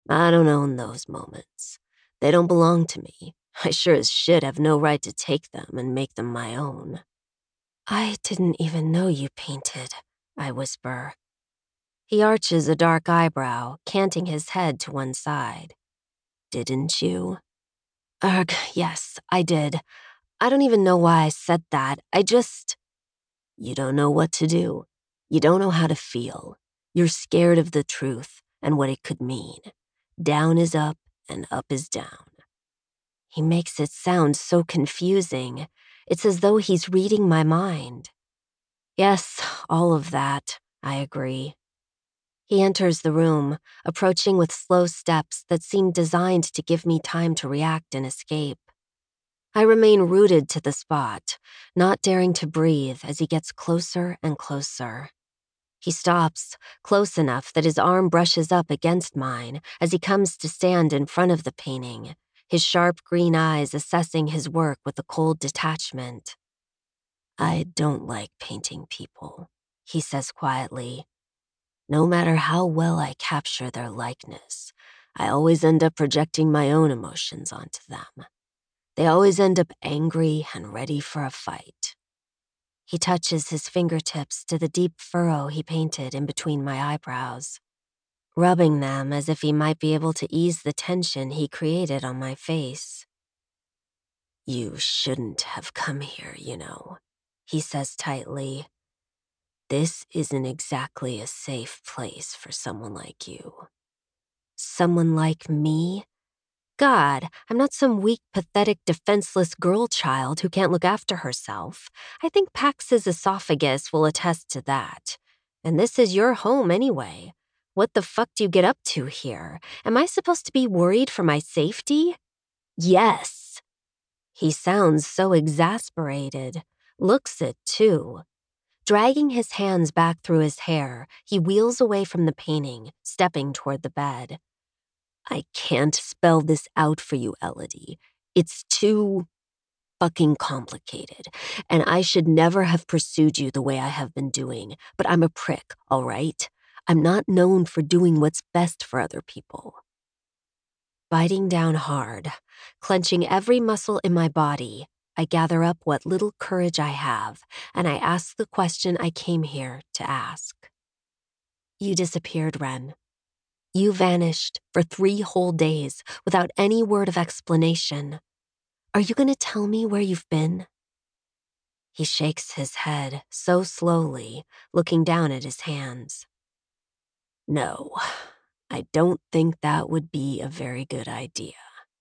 I don't own those moments. They don't belong to me. I sure as shit have no right to take them and make them my own. I didn't even know you painted, I whisper. He arches a dark eyebrow, canting his head to one side. Didn't you? Ugh, yes, I did. I don't even know why I said that. You don't know what to do. You don't know how to feel. You're scared of the truth and what it could mean. Down is up and up is down. He makes it sound so confusing. It's as though he's reading my mind. Yes, all of that, I agree. He enters the room, approaching with slow steps that seem designed to give me time to react and escape. I remain rooted to the spot, not daring to breathe as he gets closer and closer. He stops, close enough that his arm brushes up against mine as he comes to stand in front of the painting, his sharp green eyes assessing his work with a cold detachment. I don't like painting people, he says quietly. No matter how well I capture their likeness, I always end up projecting my own emotions onto them. They always end up angry and ready for a fight. He touches his fingertips to the deep furrow he painted in between my eyebrows, rubbing them as if he might be able to ease the tension he created on my face. You shouldn't have come here, you know, he says tightly. This isn't exactly a safe place for someone like you. Someone like me? God, I'm not some weak, pathetic, defenseless girl child who can't look after herself. I think Pax's esophagus will attest to that. And this is your home anyway. What the fuck do you get up to here? Am I supposed to be worried for my safety? Yes. He sounds so exasperated. Looks it, too. Dragging his hands back through his hair, he wheels away from the painting, stepping toward the bed. I can't spell this out for you, Elodie. It's too fucking complicated, and I should never have pursued you the way I have been doing, but I'm a prick, all right? I'm not known for doing what's best for other people. Biting down hard, clenching every muscle in my body, I gather up what little courage I have, and I ask the question I came here to ask. You disappeared, Ren. You vanished for 3 whole days without any word of explanation. Are you going to tell me where you've been? He shakes his head so slowly, looking down at his hands. No, I don't think that would be a very good idea.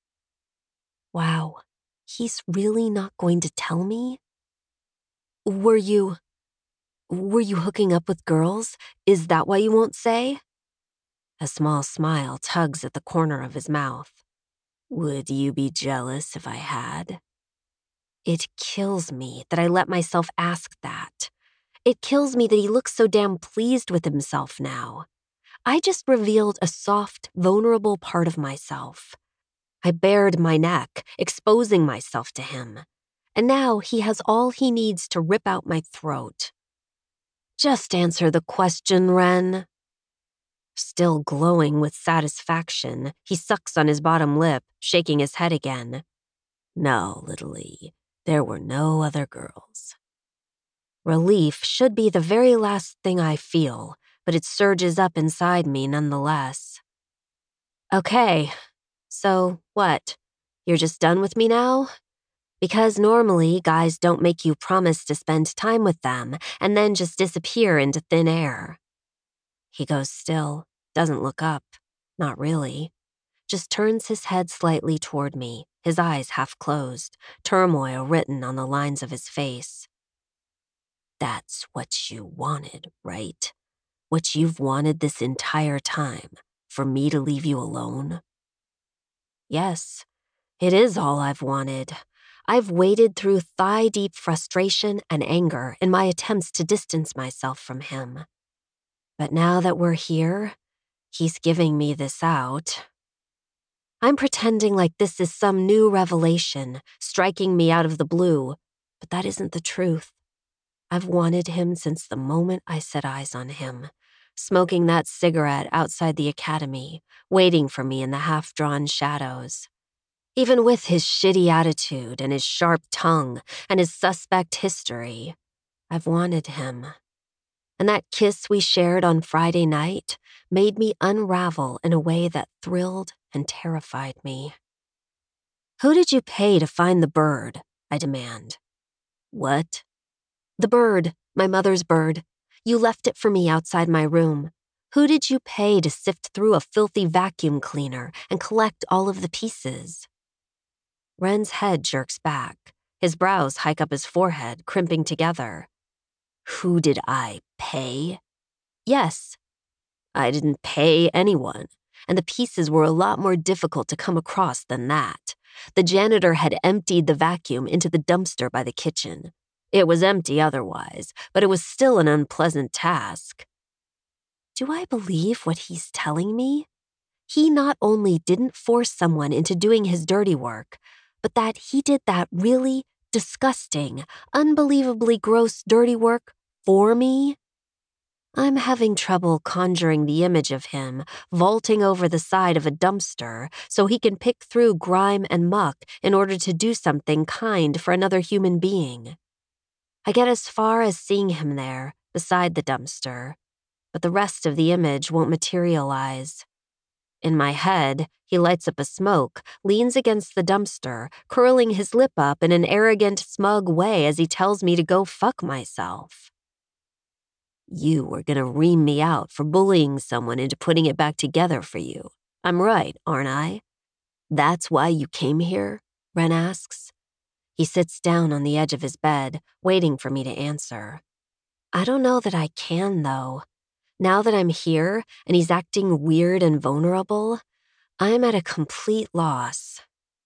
Wow, he's really not going to tell me? Were you hooking up with girls? Is that why you won't say? A small smile tugs at the corner of his mouth. Would you be jealous if I had? It kills me that I let myself ask that. It kills me that he looks so damn pleased with himself now. I just revealed a soft, vulnerable part of myself. I bared my neck, exposing myself to him. And now he has all he needs to rip out my throat. Just answer the question, Ren. Still glowing with satisfaction, he sucks on his bottom lip, shaking his head again. No, little E, there were no other girls. Relief should be the very last thing I feel, but it surges up inside me nonetheless. Okay, so what? You're just done with me now? Because normally guys don't make you promise to spend time with them and then just disappear into thin air. He goes still, doesn't look up, not really. Just turns his head slightly toward me, his eyes half closed, turmoil written on the lines of his face. That's what you wanted, right? What you've wanted this entire time, for me to leave you alone? Yes, it is all I've wanted. I've waded through thigh-deep frustration and anger in my attempts to distance myself from him. But now that we're here, he's giving me this out. I'm pretending like this is some new revelation, striking me out of the blue, but that isn't the truth. I've wanted him since the moment I set eyes on him, smoking that cigarette outside the academy, waiting for me in the half-drawn shadows. Even with his shitty attitude and his sharp tongue and his suspect history, I've wanted him. And that kiss we shared on Friday night made me unravel in a way that thrilled and terrified me. "Who did you pay to find the bird?" I demand. "What?" "The bird, my mother's bird. You left it for me outside my room. Who did you pay to sift through a filthy vacuum cleaner and collect all of the pieces?" Ren's head jerks back. His brows hike up his forehead, crimping together. "Who did I pay?" "Yes." "I didn't pay anyone, and the pieces were a lot more difficult to come across than that. The janitor had emptied the vacuum into the dumpster by the kitchen. It was empty otherwise, but it was still an unpleasant task." Do I believe what he's telling me? He not only didn't force someone into doing his dirty work, but that he did that really disgusting, unbelievably gross dirty work for me? I'm having trouble conjuring the image of him vaulting over the side of a dumpster so he can pick through grime and muck in order to do something kind for another human being. I get as far as seeing him there, beside the dumpster, but the rest of the image won't materialize. In my head, he lights up a smoke, leans against the dumpster, curling his lip up in an arrogant, smug way as he tells me to go fuck myself. "You were gonna ream me out for bullying someone into putting it back together for you. I'm right, aren't I?" "That's why you came here?" Ren asks. He sits down on the edge of his bed, waiting for me to answer. I don't know that I can, though. Now that I'm here and he's acting weird and vulnerable, I'm at a complete loss.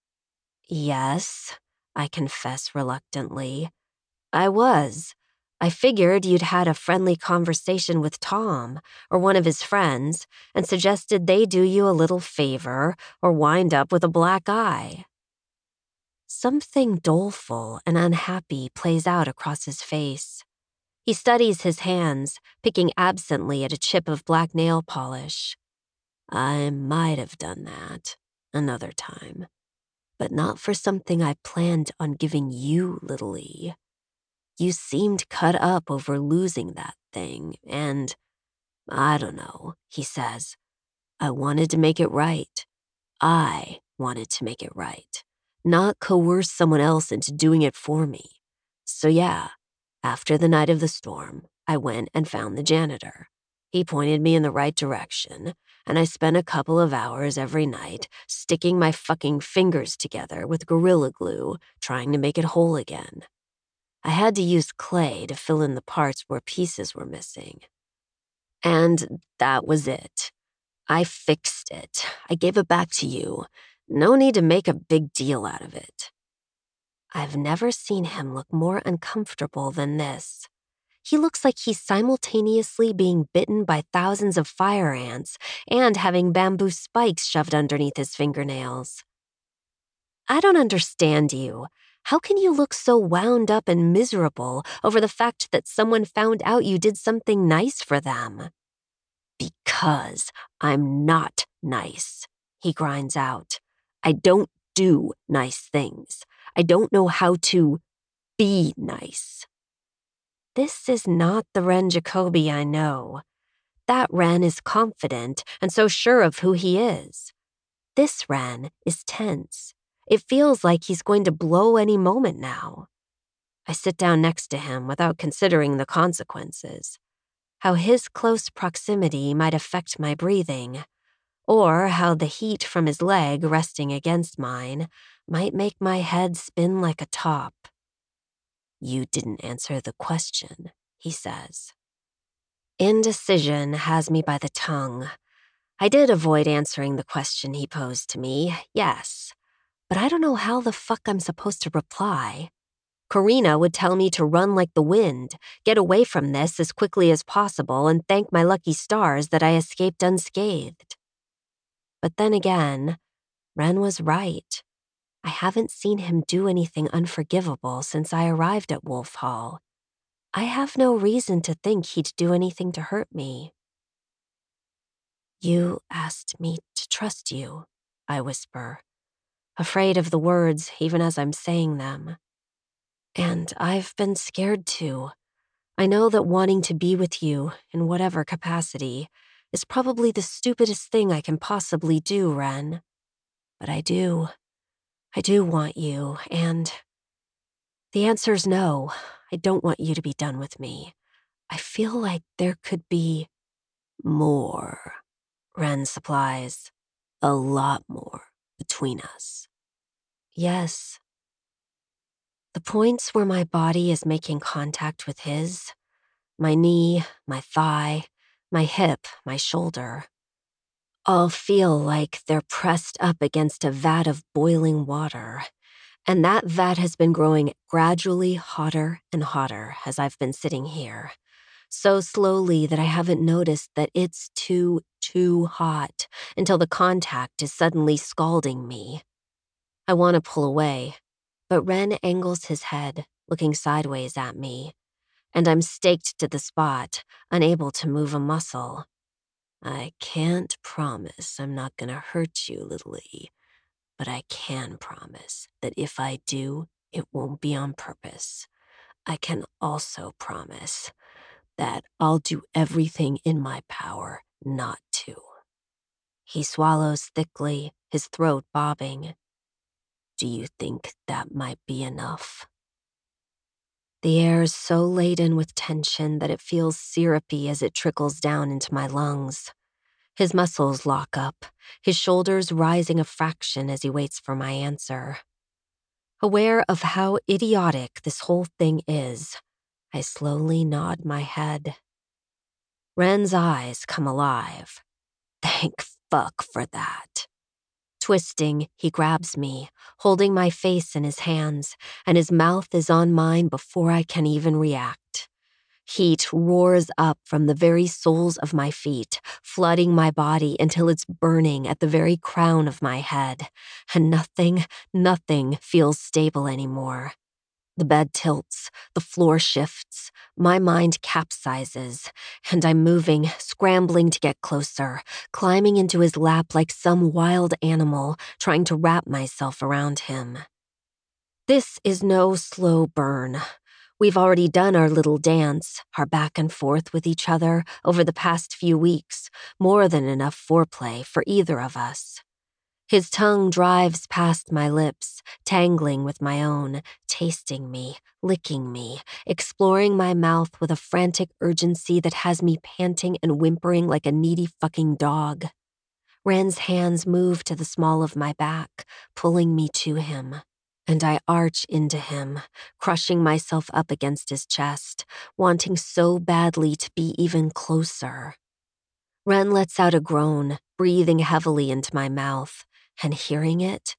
"Yes," I confess reluctantly. "I was. I figured you'd had a friendly conversation with Tom or one of his friends and suggested they do you a little favor or wind up with a black eye." Something doleful and unhappy plays out across his face. He studies his hands, picking absently at a chip of black nail polish. "I might have done that another time, but not for something I planned on giving you, Little E. You seemed cut up over losing that thing, and I don't know," he says. "I wanted to make it right. I wanted to make it right, not coerce someone else into doing it for me. So yeah, after the night of the storm, I went and found the janitor. He pointed me in the right direction, and I spent a couple of hours every night sticking my fucking fingers together with Gorilla Glue, trying to make it whole again. I had to use clay to fill in the parts where pieces were missing. And that was it. I fixed it. I gave it back to you. No need to make a big deal out of it." I've never seen him look more uncomfortable than this. He looks like he's simultaneously being bitten by thousands of fire ants and having bamboo spikes shoved underneath his fingernails. "I don't understand you. How can you look so wound up and miserable over the fact that someone found out you did something nice for them?" "Because I'm not nice," he grinds out. "I don't do nice things. I don't know how to be nice." This is not the Ren Jacoby I know. That Ren is confident and so sure of who he is. This Ren is tense. It feels like he's going to blow any moment now. I sit down next to him without considering the consequences. How his close proximity might affect my breathing, or how the heat from his leg resting against mine might make my head spin like a top. "You didn't answer the question," he says. Indecision has me by the tongue. I did avoid answering the question he posed to me, yes, but I don't know how the fuck I'm supposed to reply. Karina would tell me to run like the wind, get away from this as quickly as possible, and thank my lucky stars that I escaped unscathed. But then again, Ren was right. I haven't seen him do anything unforgivable since I arrived at Wolf Hall. I have no reason to think he'd do anything to hurt me. You asked me to trust you, I whisper, afraid of the words even as I'm saying them. And I've been scared too. I know that wanting to be with you, in whatever capacity, is probably the stupidest thing I can possibly do, Ren. But I do. I do want you, and the answer's no. I don't want you to be done with me. I feel like there could be more, Ren supplies. A lot more between us. Yes. The points where my body is making contact with his, my knee, my thigh, my hip, my shoulder, all feel like they're pressed up against a vat of boiling water. And that vat has been growing gradually hotter and hotter as I've been sitting here. So slowly that I haven't noticed that it's too hot until the contact is suddenly scalding me. I want to pull away, but Ren angles his head, looking sideways at me, and I'm staked to the spot, unable to move a muscle. I can't promise I'm not gonna hurt you, little E, but I can promise that if I do, it won't be on purpose. I can also promise that I'll do everything in my power not to. He swallows thickly, his throat bobbing. Do you think that might be enough? The air is so laden with tension that it feels syrupy as it trickles down into my lungs. His muscles lock up, his shoulders rising a fraction as he waits for my answer. Aware of how idiotic this whole thing is, I slowly nod my head. Ren's eyes come alive. Thank fuck for that. Twisting, he grabs me, holding my face in his hands, and his mouth is on mine before I can even react. Heat roars up from the very soles of my feet, flooding my body until it's burning at the very crown of my head, and nothing feels stable anymore. The bed tilts, the floor shifts, my mind capsizes, and I'm moving, scrambling to get closer, climbing into his lap like some wild animal, trying to wrap myself around him. This is no slow burn. We've already done our little dance, our back and forth with each other over the past few weeks, more than enough foreplay for either of us. His tongue drives past my lips, tangling with my own, tasting me, licking me, exploring my mouth with a frantic urgency that has me panting and whimpering like a needy fucking dog. Ren's hands move to the small of my back, pulling me to him. And I arch into him, crushing myself up against his chest, wanting so badly to be even closer. Ren lets out a groan, breathing heavily into my mouth, and hearing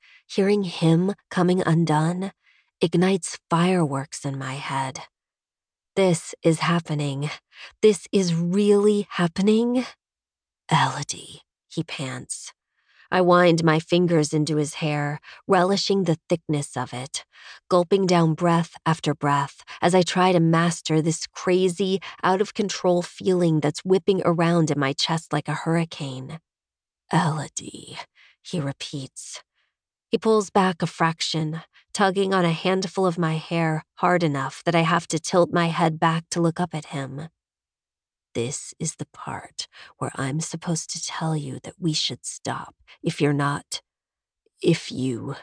him coming undone, ignites fireworks in my head. This is happening. This is really happening? Elodie, he pants. I wind my fingers into his hair, relishing the thickness of it, gulping down breath after breath as I try to master this crazy, out-of-control feeling that's whipping around in my chest like a hurricane. Elodie, he repeats. He pulls back a fraction, tugging on a handful of my hair hard enough that I have to tilt my head back to look up at him. This is the part where I'm supposed to tell you that we should stop if you're not. If you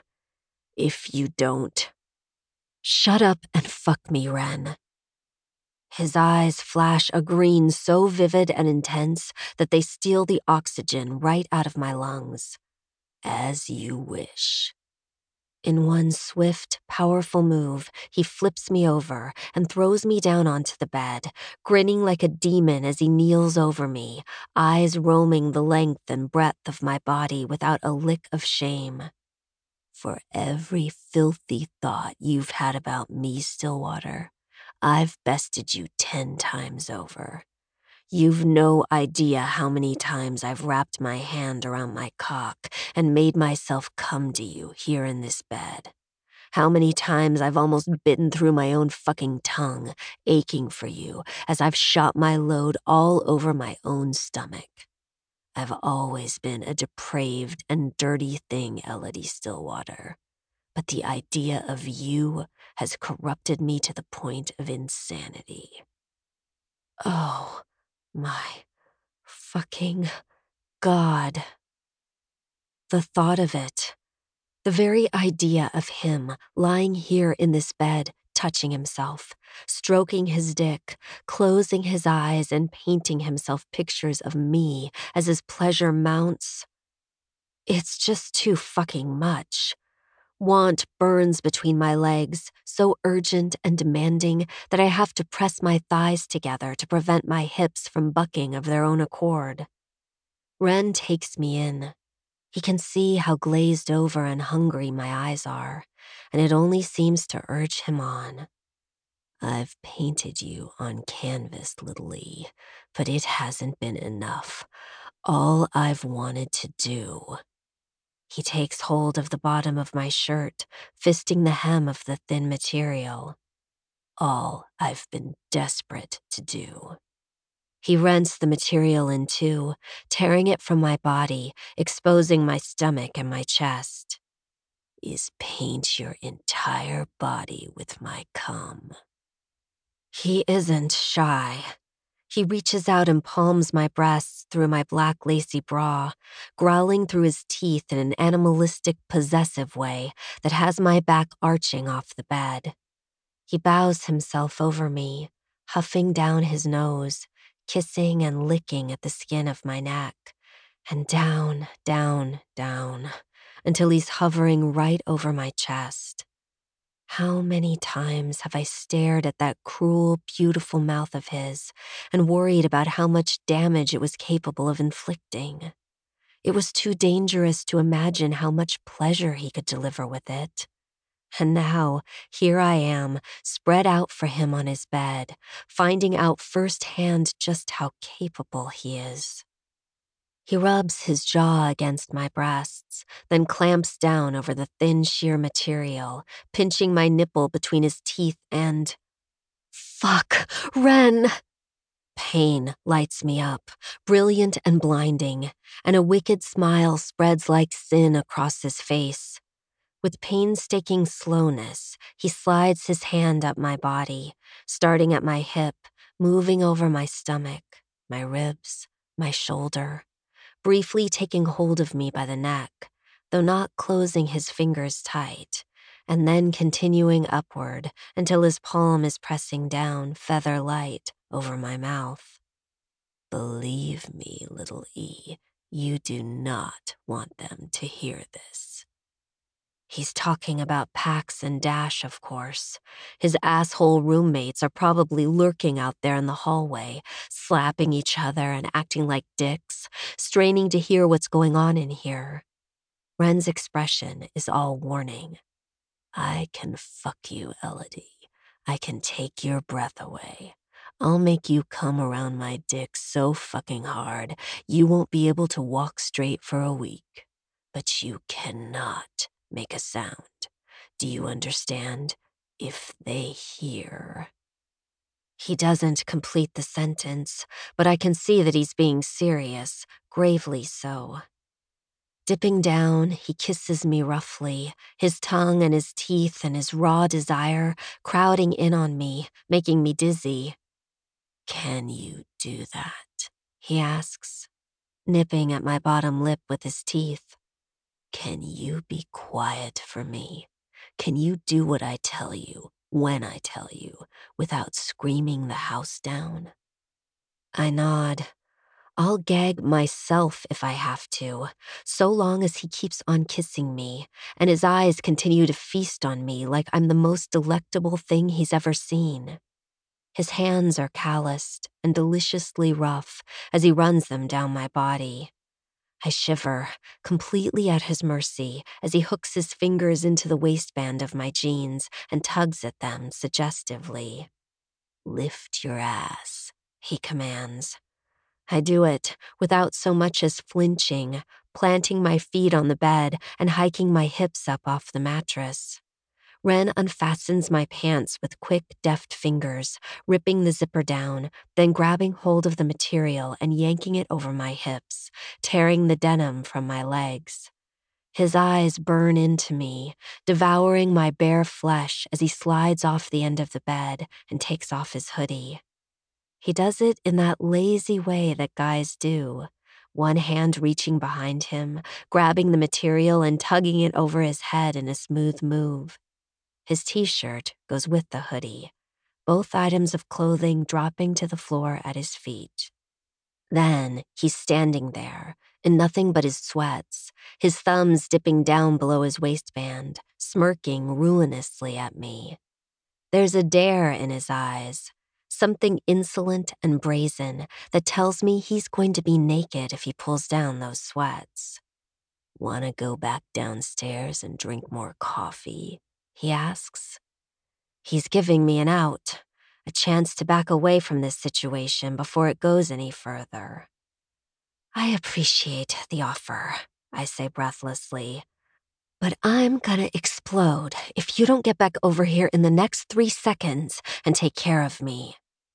don't. Shut up and fuck me, Ren. His eyes flash a green so vivid and intense that they steal the oxygen right out of my lungs. As you wish. In one swift, powerful move, he flips me over and throws me down onto the bed, grinning like a demon as he kneels over me, eyes roaming the length and breadth of my body without a lick of shame. For every filthy thought you've had about me, Stillwater, I've bested you 10 times over. You've no idea how many times I've wrapped my hand around my cock and made myself come to you here in this bed. How many times I've almost bitten through my own fucking tongue, aching for you as I've shot my load all over my own stomach. I've always been a depraved and dirty thing, Elodie Stillwater. But the idea of you has corrupted me to the point of insanity. Oh, my fucking God. The thought of it, the very idea of him lying here in this bed, touching himself, stroking his dick, closing his eyes, and painting himself pictures of me as his pleasure mounts. It's just too fucking much. Want burns between my legs, so urgent and demanding that I have to press my thighs together to prevent my hips from bucking of their own accord. Ren takes me in. He can see how glazed over and hungry my eyes are, and it only seems to urge him on. I've painted you on canvas, Little E, but it hasn't been enough. All I've wanted to do. He takes hold of the bottom of my shirt, fisting the hem of the thin material. All I've been desperate to do. He rents the material in two, tearing it from my body, exposing my stomach and my chest. Is paint your entire body with my cum. He isn't shy. He reaches out and palms my breasts through my black lacy bra, growling through his teeth in an animalistic, possessive way that has my back arching off the bed. He bows himself over me, huffing down his nose, kissing and licking at the skin of my neck, and down, down, down, until he's hovering right over my chest. How many times have I stared at that cruel, beautiful mouth of his and worried about how much damage it was capable of inflicting? It was too dangerous to imagine how much pleasure he could deliver with it. And now, here I am, spread out for him on his bed, finding out firsthand just how capable he is. He rubs his jaw against my breasts, then clamps down over the thin, sheer material, pinching my nipple between his teeth and... Fuck, Ren! Pain lights me up, brilliant and blinding, and a wicked smile spreads like sin across his face. With painstaking slowness, he slides his hand up my body, starting at my hip, moving over my stomach, my ribs, my shoulder, briefly taking hold of me by the neck, though not closing his fingers tight, and then continuing upward until his palm is pressing down, feather light, over my mouth. Believe me, Little E, you do not want them to hear this. He's talking about Pax and Dash, of course. His asshole roommates are probably lurking out there in the hallway, slapping each other and acting like dicks, straining to hear what's going on in here. Ren's expression is all warning. I can fuck you, Elodie. I can take your breath away. I'll make you come around my dick so fucking hard you won't be able to walk straight for a week. But you cannot make a sound. Do you understand? If they hear... He doesn't complete the sentence, but I can see that he's being serious, gravely so. Dipping down, he kisses me roughly, his tongue and his teeth and his raw desire crowding in on me, making me dizzy. Can you do that? He asks, nipping at my bottom lip with his teeth. Can you be quiet for me? Can you do what I tell you, when I tell you, without screaming the house down? I nod. I'll gag myself if I have to, so long as he keeps on kissing me, and his eyes continue to feast on me like I'm the most delectable thing he's ever seen. His hands are calloused and deliciously rough as he runs them down my body. I shiver, completely at his mercy, as he hooks his fingers into the waistband of my jeans and tugs at them suggestively. Lift your ass, he commands. I do it without so much as flinching, planting my feet on the bed and hiking my hips up off the mattress. Ren unfastens my pants with quick, deft fingers, ripping the zipper down, then grabbing hold of the material and yanking it over my hips, tearing the denim from my legs. His eyes burn into me, devouring my bare flesh as he slides off the end of the bed and takes off his hoodie. He does it in that lazy way that guys do, one hand reaching behind him, grabbing the material and tugging it over his head in a smooth move. His t-shirt goes with the hoodie, both items of clothing dropping to the floor at his feet. Then he's standing there, in nothing but his sweats, his thumbs dipping down below his waistband, smirking ruinously at me. There's a dare in his eyes, something insolent and brazen that tells me he's going to be naked if he pulls down those sweats. "Wanna go back downstairs and drink more coffee?" he asks. He's giving me an out, a chance to back away from this situation before it goes any further. "I appreciate the offer," I say breathlessly, "but I'm gonna explode if you don't get back over here in the next 3 seconds and take care of me."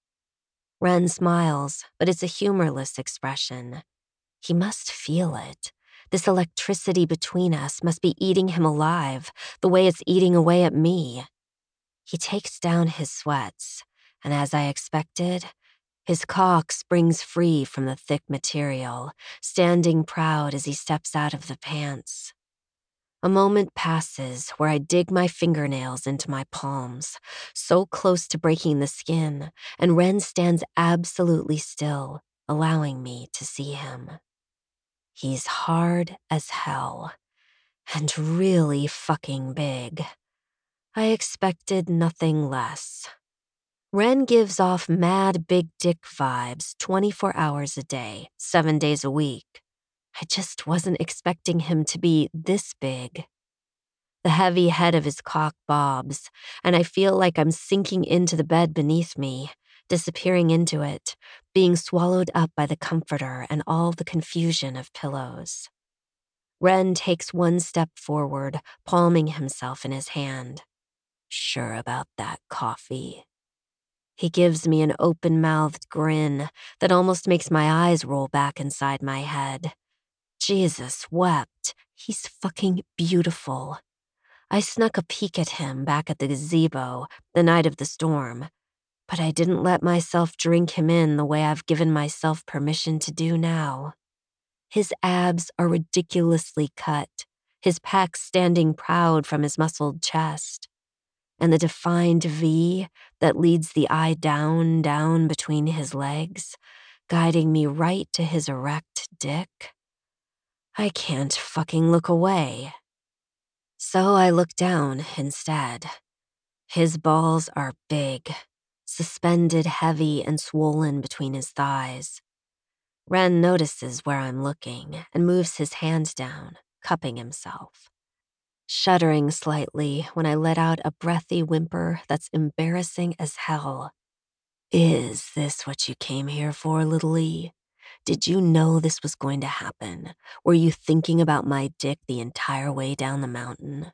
Ren smiles, but it's a humorless expression. He must feel it. This electricity between us must be eating him alive, the way it's eating away at me. He takes down his sweats, and as I expected, his cock springs free from the thick material, standing proud as he steps out of the pants. A moment passes where I dig my fingernails into my palms, so close to breaking the skin, and Ren stands absolutely still, allowing me to see him. He's hard as hell, and really fucking big. I expected nothing less. Ren gives off mad big dick vibes 24 hours a day, 7 days a week. I just wasn't expecting him to be this big. The heavy head of his cock bobs, and I feel like I'm sinking into the bed beneath me, disappearing into it, being swallowed up by the comforter and all the confusion of pillows. Ren takes one step forward, palming himself in his hand. "Sure about that coffee?" He gives me an open-mouthed grin that almost makes my eyes roll back inside my head. Jesus wept. He's fucking beautiful. I snuck a peek at him back at the gazebo the night of the storm, but I didn't let myself drink him in the way I've given myself permission to do now. His abs are ridiculously cut, his pecs standing proud from his muscled chest, and the defined V that leads the eye down between his legs, guiding me right to his erect dick. I can't fucking look away. So I look down instead. His balls are big, suspended heavy and swollen between his thighs. Ren notices where I'm looking and moves his hand down, cupping himself, shuddering slightly when I let out a breathy whimper that's embarrassing as hell. "Is this what you came here for, Little E? Did you know this was going to happen? Were you thinking about my dick the entire way down the mountain?"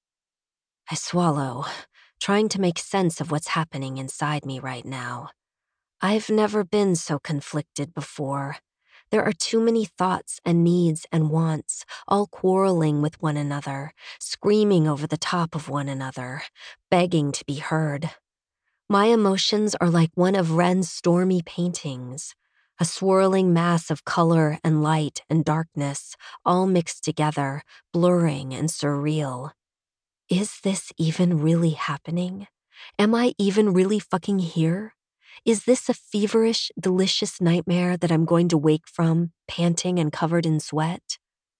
I swallow, trying to make sense of what's happening inside me right now. I've never been so conflicted before. There are too many thoughts and needs and wants, all quarreling with one another, screaming over the top of one another, begging to be heard. My emotions are like one of Ren's stormy paintings, a swirling mass of color and light and darkness, all mixed together, blurring and surreal. Is this even really happening? Am I even really fucking here? Is this a feverish, delicious nightmare that I'm going to wake from, panting and covered in sweat?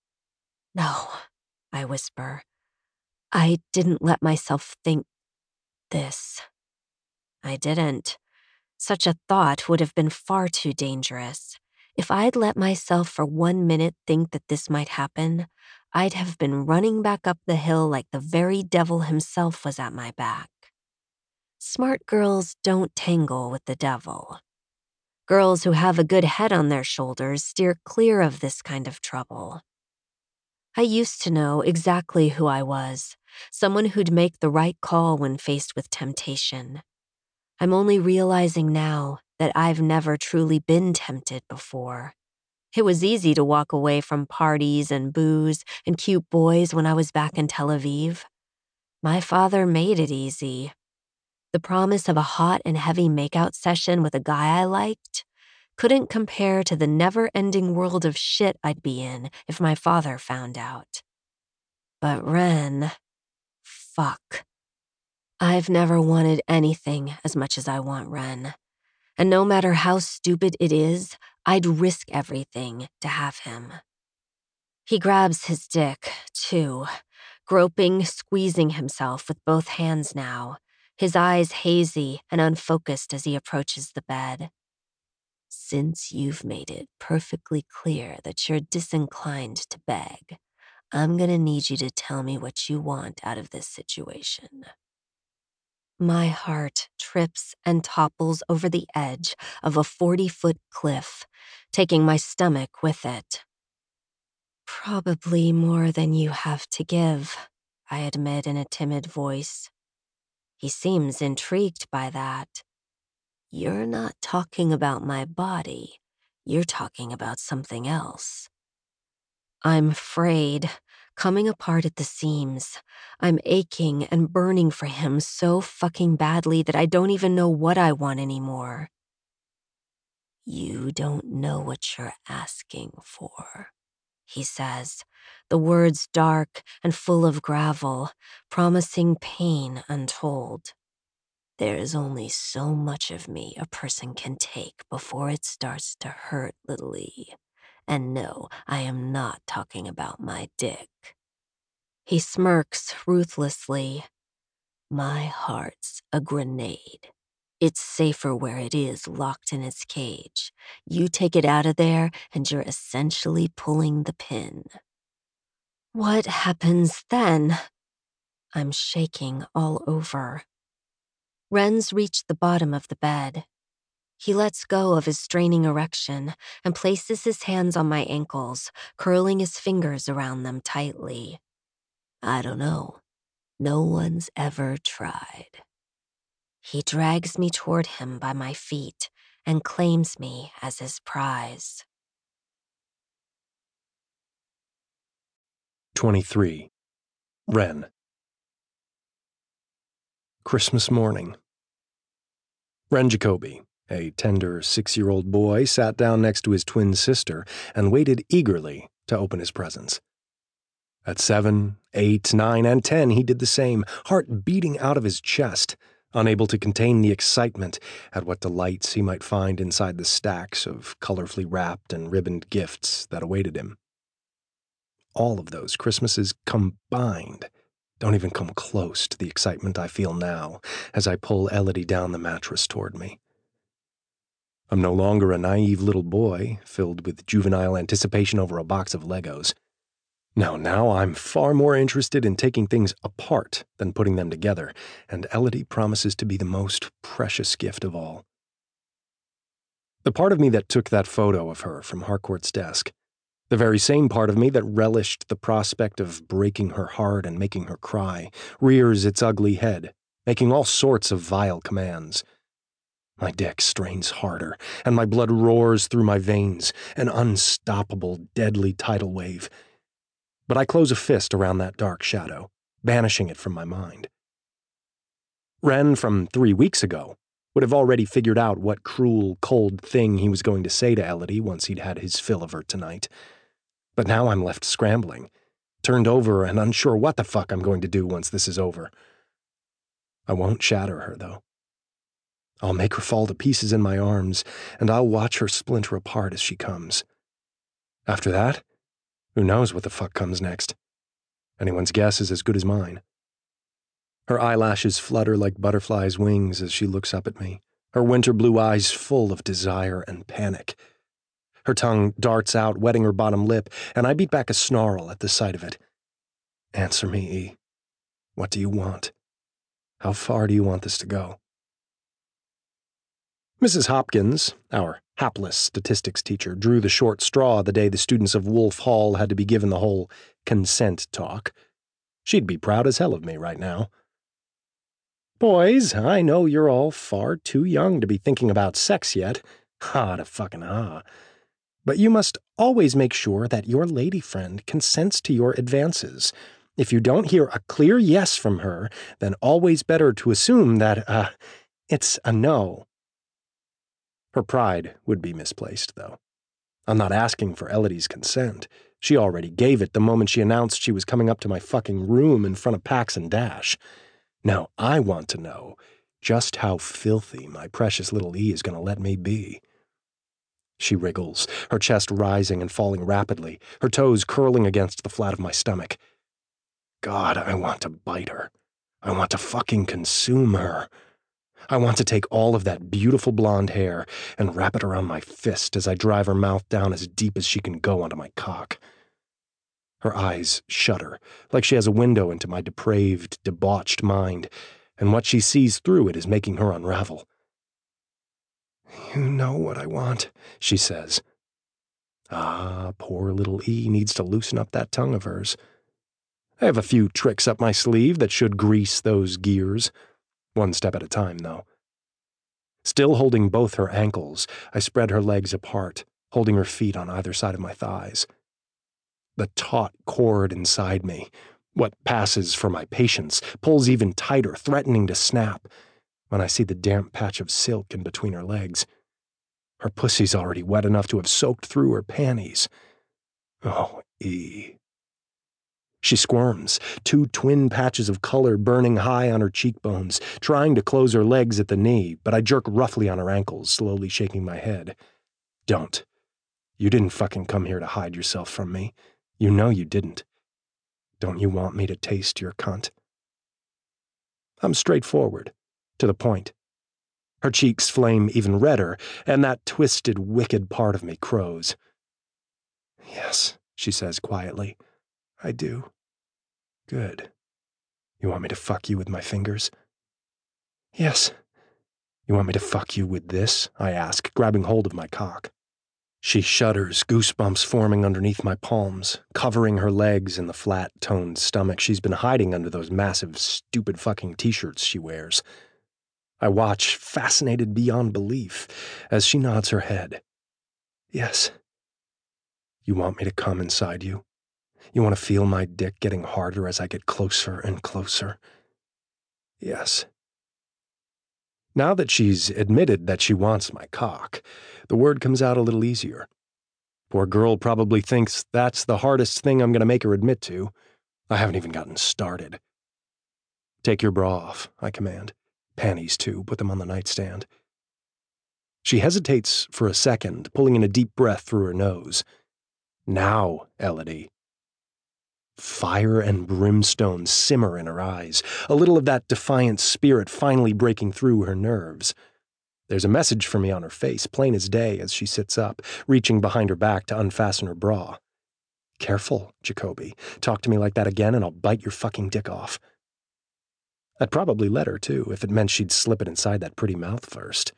"No," I whisper. "I didn't let myself think this." I didn't. Such a thought would have been far too dangerous. If I'd let myself for 1 minute think that this might happen, I'd have been running back up the hill like the very devil himself was at my back. Smart girls don't tangle with the devil. Girls who have a good head on their shoulders steer clear of this kind of trouble. I used to know exactly who I was, someone who'd make the right call when faced with temptation. I'm only realizing now that I've never truly been tempted before. It was easy to walk away from parties and booze and cute boys when I was back in Tel Aviv. My father made it easy. The promise of a hot and heavy makeout session with a guy I liked couldn't compare to the never-ending world of shit I'd be in if my father found out. But Ren, fuck. I've never wanted anything as much as I want Ren. And no matter how stupid it is, I'd risk everything to have him. He grabs his dick, too, groping, squeezing himself with both hands now, his eyes hazy and unfocused as he approaches the bed. Since you've made it perfectly clear that you're disinclined to beg, I'm gonna need you to tell me what you want out of this situation. My heart trips and topples over the edge of a 40-foot cliff, taking my stomach with it. Probably more than you have to give, I admit in a timid voice. He seems intrigued by that. You're not talking about my body. You're talking about something else. I'm frayed, coming apart at the seams. I'm aching and burning for him so fucking badly that I don't even know what I want anymore. You don't know what you're asking for, he says, the words dark and full of gravel, promising pain untold. There's only so much of me a person can take before it starts to hurt, little E. And no, I am not talking about my dick. He smirks ruthlessly. My heart's a grenade. It's safer where it is, locked in its cage. You take it out of there, and you're essentially pulling the pin. What happens then? I'm shaking all over. Ren's reached the bottom of the bed. He lets go of his straining erection and places his hands on my ankles, curling his fingers around them tightly. I don't know. No one's ever tried. He drags me toward him by my feet and claims me as his prize. 23. Ren. Christmas morning. Ren Jacoby, a tender 6-year-old boy, sat down next to his twin sister and waited eagerly to open his presents. At 7, 8, 9, and 10, he did the same, heart beating out of his chest, unable to contain the excitement at what delights he might find inside the stacks of colorfully wrapped and ribboned gifts that awaited him. All of those Christmases combined don't even come close to the excitement I feel now as I pull Elodie down the mattress toward me. I'm no longer a naive little boy filled with juvenile anticipation over a box of Legos. No, now I'm far more interested in taking things apart than putting them together, and Elodie promises to be the most precious gift of all. The part of me that took that photo of her from Harcourt's desk, the very same part of me that relished the prospect of breaking her heart and making her cry, rears its ugly head, making all sorts of vile commands. My dick strains harder, and my blood roars through my veins, an unstoppable, deadly tidal wave. But I close a fist around that dark shadow, banishing it from my mind. Ren, from 3 weeks ago, would have already figured out what cruel, cold thing he was going to say to Elodie once he'd had his fill of her tonight. But now I'm left scrambling, turned over and unsure what the fuck I'm going to do once this is over. I won't shatter her, though. I'll make her fall to pieces in my arms, and I'll watch her splinter apart as she comes. After that, who knows what the fuck comes next? Anyone's guess is as good as mine. Her eyelashes flutter like butterflies' wings as she looks up at me, her winter blue eyes full of desire and panic. Her tongue darts out, wetting her bottom lip, and I beat back a snarl at the sight of it. Answer me, E. What do you want? How far do you want this to go? Mrs. Hopkins, our hapless statistics teacher, drew the short straw the day the students of Wolf Hall had to be given the whole consent talk. She'd be proud as hell of me right now. Boys, I know you're all far too young to be thinking about sex yet. Ha to fucking ha. But you must always make sure that your lady friend consents to your advances. If you don't hear a clear yes from her, then always better to assume that, it's a no. Her pride would be misplaced, though. I'm not asking for Elodie's consent. She already gave it the moment she announced she was coming up to my fucking room in front of Pax and Dash. Now I want to know just how filthy my precious little E is going to let me be. She wriggles, her chest rising and falling rapidly, her toes curling against the flat of my stomach. God, I want to bite her. I want to fucking consume her. I want to take all of that beautiful blonde hair and wrap it around my fist as I drive her mouth down as deep as she can go onto my cock. Her eyes shudder, like she has a window into my depraved, debauched mind, and what she sees through it is making her unravel. You know what I want, she says. Ah, poor little E needs to loosen up that tongue of hers. I have a few tricks up my sleeve that should grease those gears. One step at a time, though. Still holding both her ankles, I spread her legs apart, holding her feet on either side of my thighs. The taut cord inside me, what passes for my patience, pulls even tighter, threatening to snap, when I see the damp patch of silk in between her legs. Her pussy's already wet enough to have soaked through her panties. Oh, E. She squirms, two twin patches of color burning high on her cheekbones, trying to close her legs at the knee, but I jerk roughly on her ankles, slowly shaking my head. Don't. You didn't fucking come here to hide yourself from me. You know you didn't. Don't you want me to taste your cunt? I'm straightforward, to the point. Her cheeks flame even redder, and that twisted, wicked part of me crows. Yes, she says quietly. I do. Good. You want me to fuck you with my fingers? Yes. You want me to fuck you with this? I ask, grabbing hold of my cock. She shudders, goosebumps forming underneath my palms, covering her legs in the flat, toned stomach she's been hiding under those massive, stupid fucking t-shirts she wears. I watch, fascinated beyond belief, as she nods her head. Yes. You want me to come inside you? You want to feel my dick getting harder as I get closer and closer? Yes. Now that she's admitted that she wants my cock, the word comes out a little easier. Poor girl probably thinks that's the hardest thing I'm going to make her admit to. I haven't even gotten started. Take your bra off, I command. Panties, too. Put them on the nightstand. She hesitates for a second, pulling in a deep breath through her nose. Now, Elodie. Fire and brimstone simmer in her eyes, a little of that defiant spirit finally breaking through her nerves. There's a message for me on her face, plain as day, as she sits up, reaching behind her back to unfasten her bra. Careful, Jacoby. Talk to me like that again and I'll bite your fucking dick off. I'd probably let her, too, if it meant she'd slip it inside that pretty mouth first.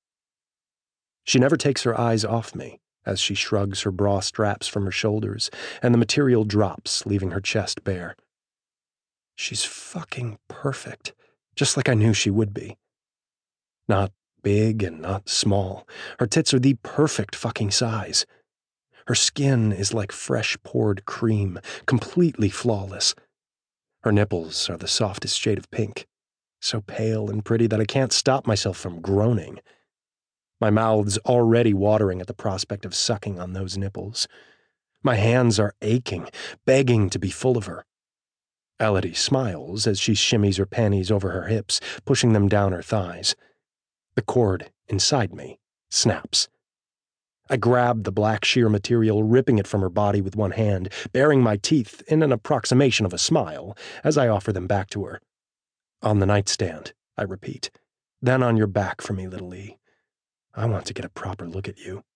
She never takes her eyes off me, as she shrugs her bra straps from her shoulders, and the material drops, leaving her chest bare. She's fucking perfect, just like I knew she would be. Not big and not small. Her tits are the perfect fucking size. Her skin is like fresh-poured cream, completely flawless. Her nipples are the softest shade of pink, so pale and pretty that I can't stop myself from groaning. My mouth's already watering at the prospect of sucking on those nipples. My hands are aching, begging to be full of her. Elodie smiles as she shimmies her panties over her hips, pushing them down her thighs. The cord inside me snaps. I grab the black sheer material, ripping it from her body with one hand, baring my teeth in an approximation of a smile as I offer them back to her. On the nightstand, I repeat. Then on your back for me, little E. I want to get a proper look at you.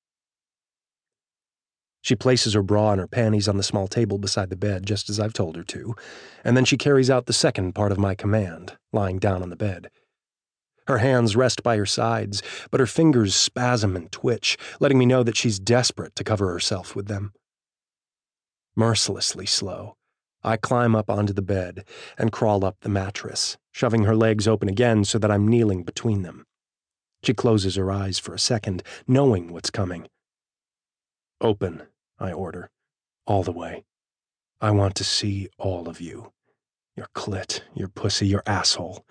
She places her bra and her panties on the small table beside the bed, just as I've told her to, and then she carries out the second part of my command, lying down on the bed. Her hands rest by her sides, but her fingers spasm and twitch, letting me know that she's desperate to cover herself with them. Mercilessly slow, I climb up onto the bed and crawl up the mattress, shoving her legs open again so that I'm kneeling between them. She closes her eyes for a second, knowing what's coming. "Open," I order, "all the way. I want to see all of you. Your clit, your pussy, your asshole."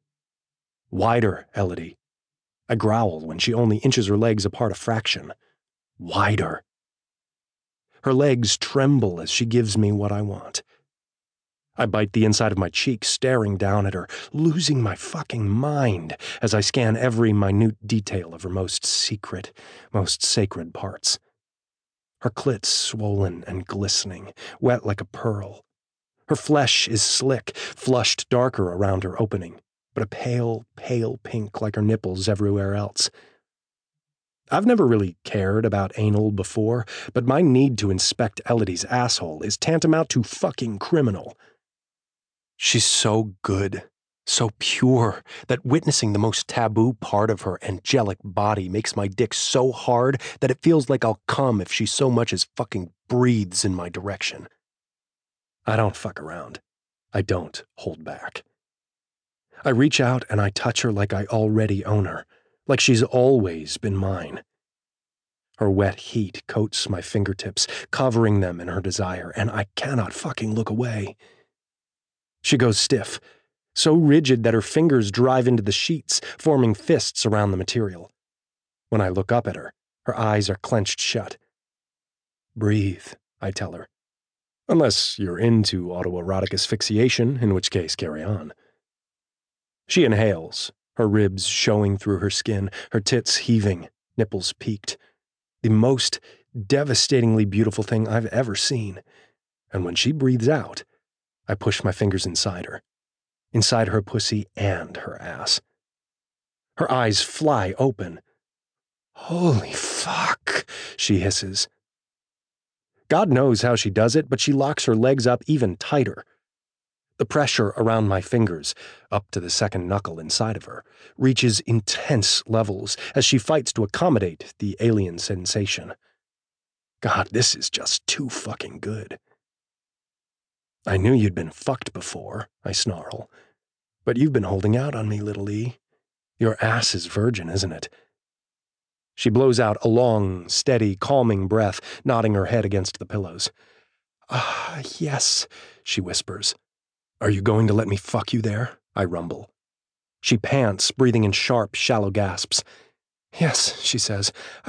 "Wider, Elodie." I growl when she only inches her legs apart a fraction. "Wider." Her legs tremble as she gives me what I want. I bite the inside of my cheek, staring down at her, losing my fucking mind as I scan every minute detail of her most secret, most sacred parts. Her clit's swollen and glistening, wet like a pearl. Her flesh is slick, flushed darker around her opening, but a pale, pale pink like her nipples everywhere else. I've never really cared about anal before, but my need to inspect Elodie's asshole is tantamount to fucking criminal. She's so good, so pure, that witnessing the most taboo part of her angelic body makes my dick so hard that it feels like I'll come if she so much as fucking breathes in my direction. I don't fuck around. I don't hold back. I reach out and I touch her like I already own her, like she's always been mine. Her wet heat coats my fingertips, covering them in her desire, and I cannot fucking look away. She goes stiff, so rigid that her fingers drive into the sheets, forming fists around the material. When I look up at her, her eyes are clenched shut. "Breathe," I tell her. "Unless you're into autoerotic asphyxiation, in which case carry on." She inhales, her ribs showing through her skin, her tits heaving, nipples peaked. The most devastatingly beautiful thing I've ever seen. And when she breathes out, I push my fingers inside her pussy and her ass. Her eyes fly open. "Holy fuck," she hisses. God knows how she does it, but she locks her legs up even tighter. The pressure around my fingers, up to the second knuckle inside of her, reaches intense levels as she fights to accommodate the alien sensation. God, this is just too fucking good. "I knew you'd been fucked before," I snarl. "But you've been holding out on me, little E. Your ass is virgin, isn't it?" She blows out a long, steady, calming breath, nodding her head against the pillows. Yes," she whispers. "Are you going to let me fuck you there?" I rumble. She pants, breathing in sharp, shallow gasps. "Yes," she says.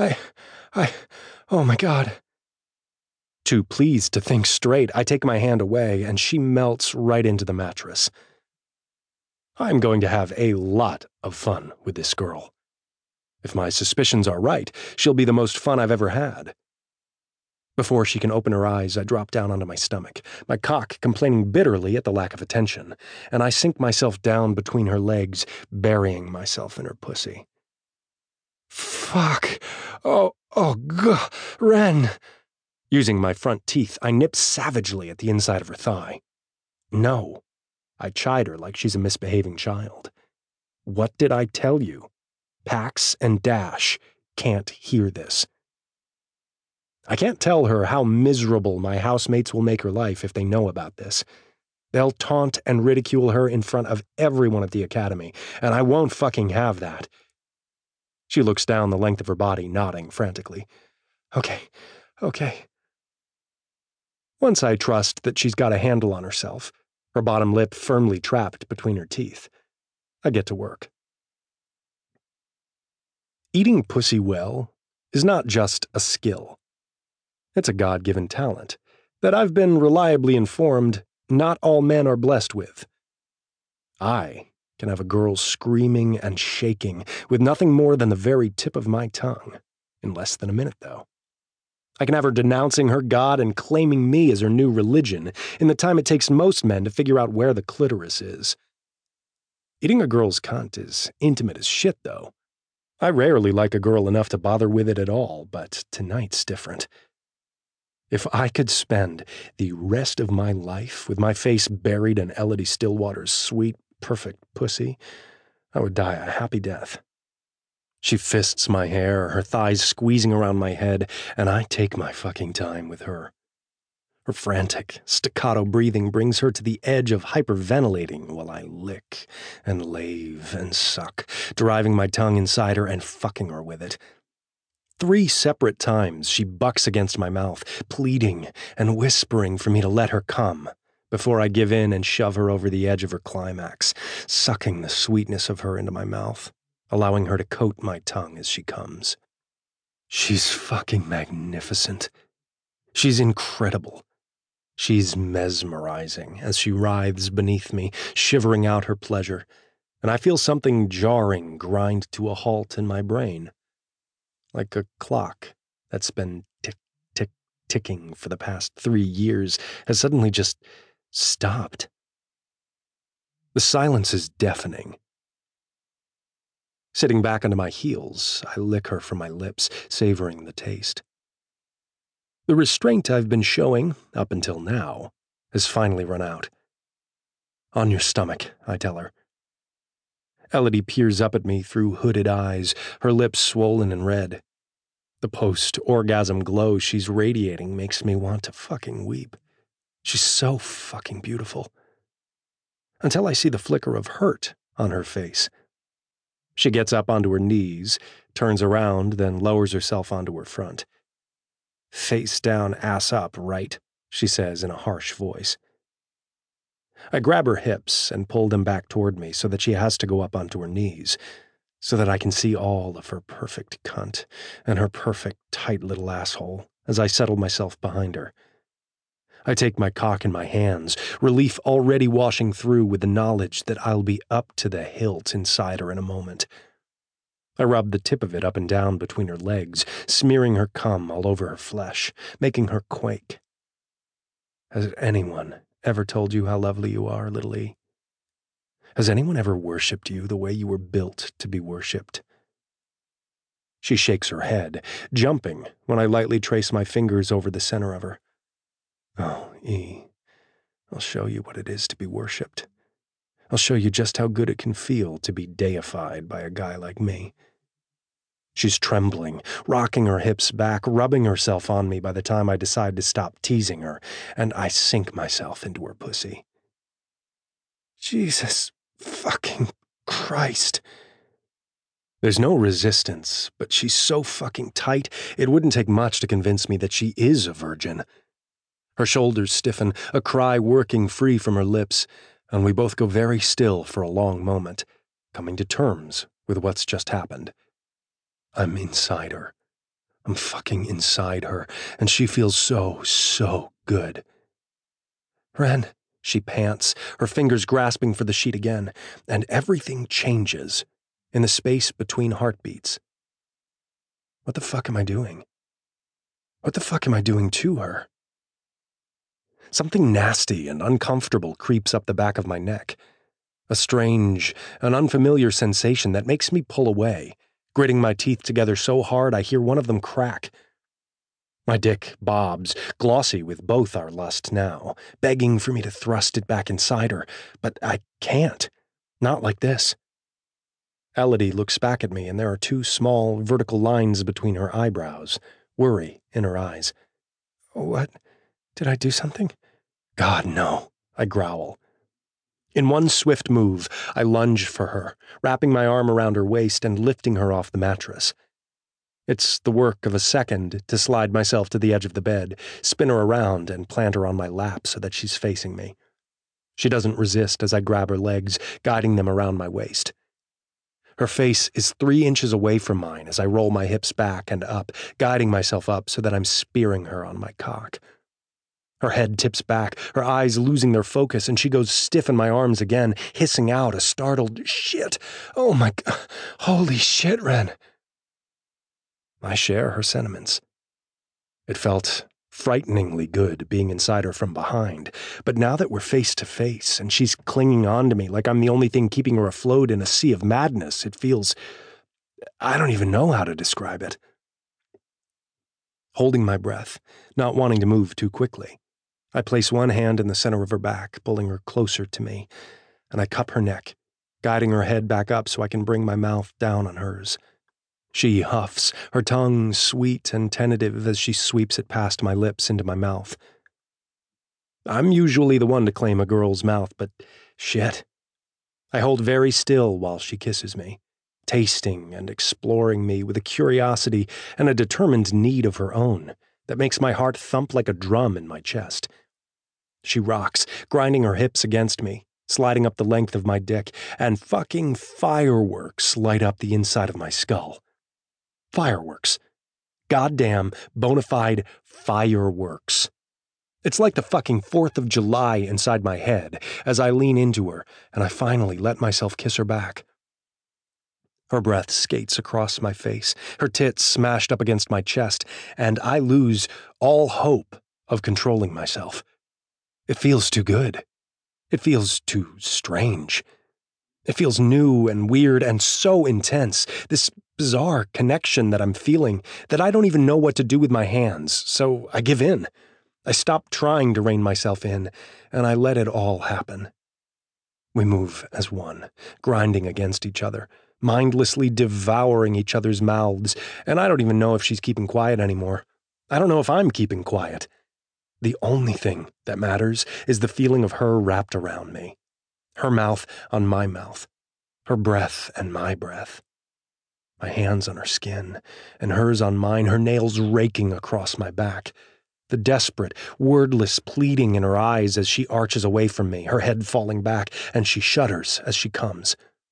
Oh my God." Too pleased to think straight, I take my hand away, and she melts right into the mattress. I'm going to have a lot of fun with this girl. If my suspicions are right, she'll be the most fun I've ever had. Before she can open her eyes, I drop down onto my stomach, my cock complaining bitterly at the lack of attention, and I sink myself down between her legs, burying myself in her pussy. "Fuck. God, Ren." Using my front teeth, I nip savagely at the inside of her thigh. "No." I chide her like she's a misbehaving child. "What did I tell you? Pax and Dash can't hear this." I can't tell her how miserable my housemates will make her life if they know about this. They'll taunt and ridicule her in front of everyone at the academy, and I won't fucking have that. She looks down the length of her body, nodding frantically. Okay. Once I trust that she's got a handle on herself, her bottom lip firmly trapped between her teeth, I get to work. Eating pussy well is not just a skill. It's a God-given talent that I've been reliably informed not all men are blessed with. I can have a girl screaming and shaking with nothing more than the very tip of my tongue in less than a minute, though. I can have her denouncing her God and claiming me as her new religion in the time it takes most men to figure out where the clitoris is. Eating a girl's cunt is intimate as shit, though. I rarely like a girl enough to bother with it at all, but tonight's different. If I could spend the rest of my life with my face buried in Elodie Stillwater's sweet, perfect pussy, I would die a happy death. She fists my hair, her thighs squeezing around my head, and I take my fucking time with her. Her frantic, staccato breathing brings her to the edge of hyperventilating while I lick and lave and suck, driving my tongue inside her and fucking her with it. 3 separate times she bucks against my mouth, pleading and whispering for me to let her come, before I give in and shove her over the edge of her climax, sucking the sweetness of her into my mouth, allowing her to coat my tongue as she comes. She's fucking magnificent. She's incredible. She's mesmerizing as she writhes beneath me, shivering out her pleasure, and I feel something jarring grind to a halt in my brain. Like a clock that's been ticking for the past 3 years has suddenly just stopped. The silence is deafening. Sitting back onto my heels, I lick her from my lips, savoring the taste. The restraint I've been showing, up until now, has finally run out. On your stomach, I tell her. Elodie peers up at me through hooded eyes, her lips swollen and red. The post-orgasm glow she's radiating makes me want to fucking weep. She's so fucking beautiful. Until I see the flicker of hurt on her face. She gets up onto her knees, turns around, then lowers herself onto her front. Face down, ass up, right? She says in a harsh voice. I grab her hips and pull them back toward me so that she has to go up onto her knees, so that I can see all of her perfect cunt and her perfect tight little asshole as I settle myself behind her. I take my cock in my hands, relief already washing through with the knowledge that I'll be up to the hilt inside her in a moment. I rub the tip of it up and down between her legs, smearing her cum all over her flesh, making her quake. Has anyone ever told you how lovely you are, little E? Has anyone ever worshipped you the way you were built to be worshipped? She shakes her head, jumping when I lightly trace my fingers over the center of her. Oh, E, I'll show you what it is to be worshipped. I'll show you just how good it can feel to be deified by a guy like me. She's trembling, rocking her hips back, rubbing herself on me by the time I decide to stop teasing her, and I sink myself into her pussy. Jesus fucking Christ. There's no resistance, but she's so fucking tight, it wouldn't take much to convince me that she is a virgin. Her shoulders stiffen, a cry working free from her lips, and we both go very still for a long moment, coming to terms with what's just happened. I'm inside her. I'm fucking inside her, and she feels so good. Ren, she pants, her fingers grasping for the sheet again, and everything changes in the space between heartbeats. What the fuck am I doing? What the fuck am I doing to her? Something nasty and uncomfortable creeps up the back of my neck. A strange, an unfamiliar sensation that makes me pull away, gritting my teeth together so hard I hear one of them crack. My dick bobs, glossy with both our lust now, begging for me to thrust it back inside her, but I can't. Not like this. Elodie looks back at me, and there are 2 small, vertical lines between her eyebrows, worry in her eyes. What? Did I do something? God, no, I growl. In one swift move, I lunge for her, wrapping my arm around her waist and lifting her off the mattress. It's the work of a second to slide myself to the edge of the bed, spin her around, and plant her on my lap so that she's facing me. She doesn't resist as I grab her legs, guiding them around my waist. Her face is 3 inches away from mine as I roll my hips back and up, guiding myself up so that I'm spearing her on my cock. Her head tips back, her eyes losing their focus, and she goes stiff in my arms again, hissing out a startled, "Shit! Oh my God! Holy shit, Ren!" I share her sentiments. It felt frighteningly good being inside her from behind, but now that we're face to face and she's clinging on to me like I'm the only thing keeping her afloat in a sea of madness, it feels... I don't even know how to describe it. Holding my breath, not wanting to move too quickly, I place one hand in the center of her back, pulling her closer to me, and I cup her neck, guiding her head back up so I can bring my mouth down on hers. She huffs, her tongue sweet and tentative as she sweeps it past my lips into my mouth. I'm usually the one to claim a girl's mouth, but shit. I hold very still while she kisses me, tasting and exploring me with a curiosity and a determined need of her own that makes my heart thump like a drum in my chest. She rocks, grinding her hips against me, sliding up the length of my dick, and fucking fireworks light up the inside of my skull. Fireworks. Goddamn, bona fide fireworks. It's like the fucking 4th of July inside my head as I lean into her and I finally let myself kiss her back. Her breath skates across my face, her tits smashed up against my chest, and I lose all hope of controlling myself. It feels too good. It feels too strange. It feels new and weird and so intense, this bizarre connection that I'm feeling, that I don't even know what to do with my hands, so I give in. I stop trying to rein myself in, and I let it all happen. We move as one, grinding against each other, mindlessly devouring each other's mouths, and I don't even know if she's keeping quiet anymore. I don't know if I'm keeping quiet. The only thing that matters is the feeling of her wrapped around me. Her mouth on my mouth. Her breath and my breath. My hands on her skin, and hers on mine, her nails raking across my back. The desperate, wordless pleading in her eyes as she arches away from me, her head falling back, and she shudders as she comes.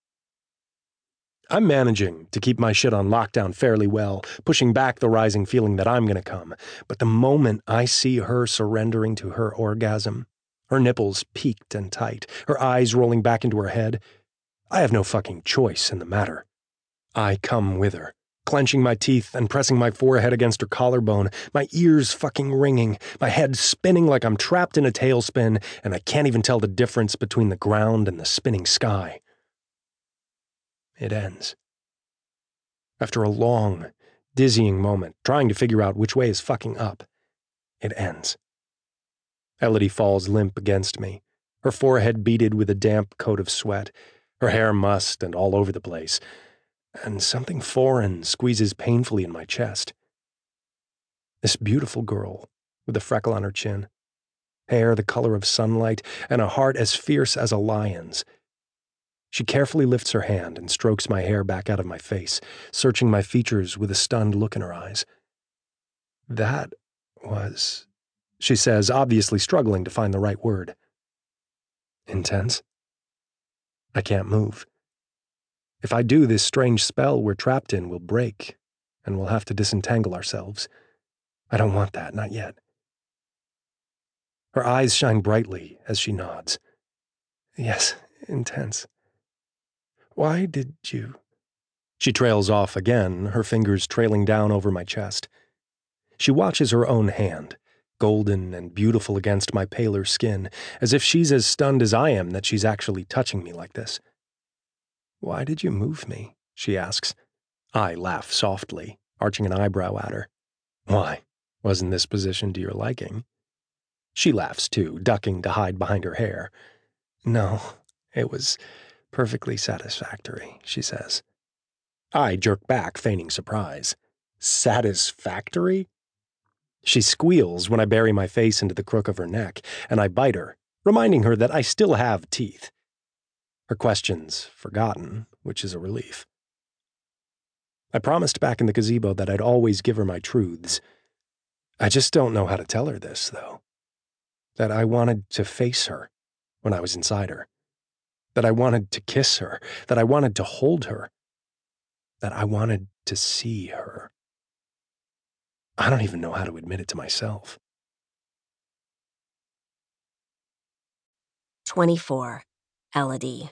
I'm managing to keep my shit on lockdown fairly well, pushing back the rising feeling that I'm gonna come, but the moment I see her surrendering to her orgasm, her nipples peaked and tight, her eyes rolling back into her head, I have no fucking choice in the matter. I come with her, clenching my teeth and pressing my forehead against her collarbone, my ears fucking ringing, my head spinning like I'm trapped in a tailspin, and I can't even tell the difference between the ground and the spinning sky. It ends. After a long, dizzying moment, trying to figure out which way is fucking up, it ends. Elodie falls limp against me, her forehead beaded with a damp coat of sweat, her hair mussed and all over the place, and something foreign squeezes painfully in my chest. This beautiful girl, with a freckle on her chin, hair the color of sunlight, and a heart as fierce as a lion's. She carefully lifts her hand and strokes my hair back out of my face, searching my features with a stunned look in her eyes. That was, she says, obviously struggling to find the right word. Intense? I can't move. If I do, this strange spell we're trapped in will break, and we'll have to disentangle ourselves. I don't want that, not yet. Her eyes shine brightly as she nods. Yes, intense. Why did you? She trails off again, her fingers trailing down over my chest. She watches her own hand, golden and beautiful against my paler skin, as if she's as stunned as I am that she's actually touching me like this. Why did you move me? She asks. I laugh softly, arching an eyebrow at her. Why? Wasn't this position to your liking? She laughs too, ducking to hide behind her hair. No, it was perfectly satisfactory, she says. I jerk back, feigning surprise. Satisfactory? She squeals when I bury my face into the crook of her neck, and I bite her, reminding her that I still have teeth. Her question's forgotten, which is a relief. I promised back in the gazebo that I'd always give her my truths. I just don't know how to tell her this, though. That I wanted to face her when I was inside her. That I wanted to kiss her. That I wanted to hold her. That I wanted to see her. I don't even know how to admit it to myself. 24. Elodie.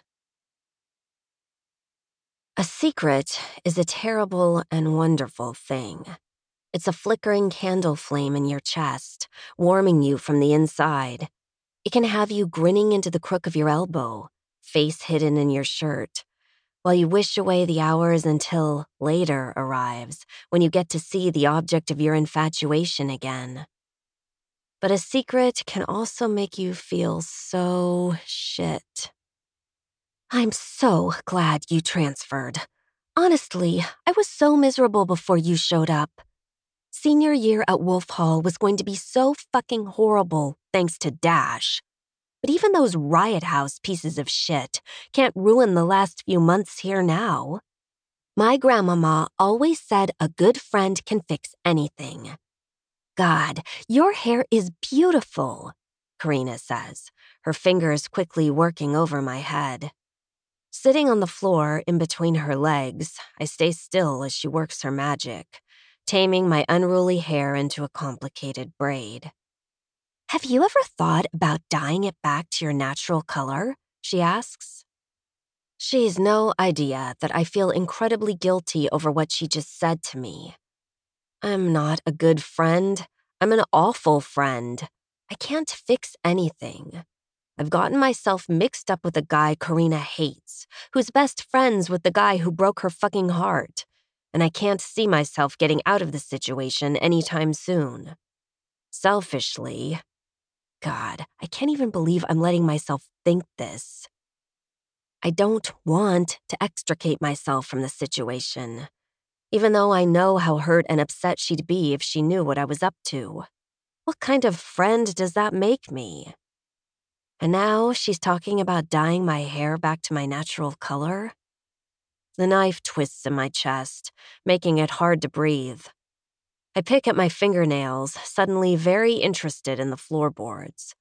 A secret is a terrible and wonderful thing. It's a flickering candle flame in your chest, warming you from the inside. It can have you grinning into the crook of your elbow, face hidden in your shirt, while you wish away the hours until later arrives, when you get to see the object of your infatuation again. But a secret can also make you feel so shit. I'm so glad you transferred. Honestly, I was so miserable before you showed up. Senior year at Wolf Hall was going to be so fucking horrible thanks to Dash. But even those riot house pieces of shit can't ruin the last few months here now. My grandmama always said a good friend can fix anything. God, your hair is beautiful, Karina says, her fingers quickly working over my head. Sitting on the floor in between her legs, I stay still as she works her magic, taming my unruly hair into a complicated braid. Have you ever thought about dyeing it back to your natural color? She asks. She's no idea that I feel incredibly guilty over what she just said to me. I'm not a good friend. I'm an awful friend. I can't fix anything. I've gotten myself mixed up with a guy Karina hates, who's best friends with the guy who broke her fucking heart, and I can't see myself getting out of the situation anytime soon. Selfishly, God, I can't even believe I'm letting myself think this. I don't want to extricate myself from the situation, even though I know how hurt and upset she'd be if she knew what I was up to. What kind of friend does that make me? And now she's talking about dyeing my hair back to my natural color? The knife twists in my chest, making it hard to breathe. I pick at my fingernails, suddenly very interested in the floorboards.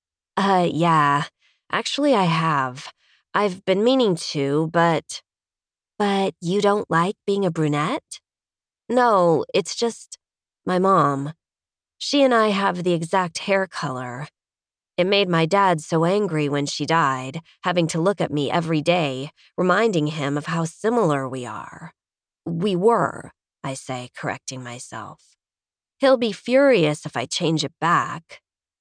Yeah. Actually, I have. I've been meaning to, but... But you don't like being a brunette? No, it's just... my mom. She and I have the exact hair color. It made my dad so angry when she died, having to look at me every day, reminding him of how similar we are. We were, I say, correcting myself. He'll be furious if I change it back.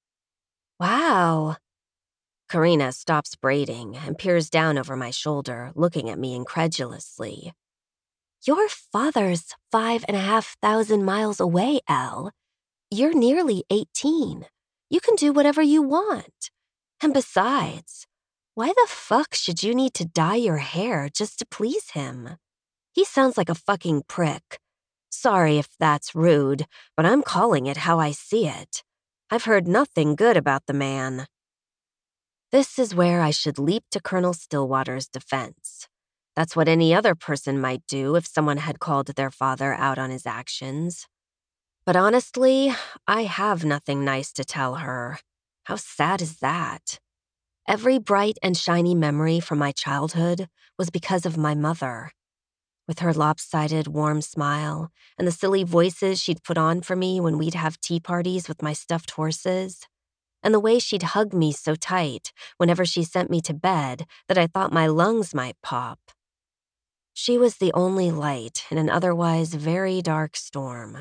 Wow. Karina stops braiding and peers down over my shoulder, looking at me incredulously. Your father's 5,500 miles away, Elle. You're nearly 18. You can do whatever you want. And besides, why the fuck should you need to dye your hair just to please him? He sounds like a fucking prick. Sorry if that's rude, but I'm calling it how I see it. I've heard nothing good about the man. This is where I should leap to Colonel Stillwater's defense. That's what any other person might do if someone had called their father out on his actions. But honestly, I have nothing nice to tell her. How sad is that? Every bright and shiny memory from my childhood was because of my mother. With her lopsided, warm smile and the silly voices she'd put on for me when we'd have tea parties with my stuffed horses, and the way she'd hug me so tight whenever she sent me to bed that I thought my lungs might pop. She was the only light in an otherwise very dark storm.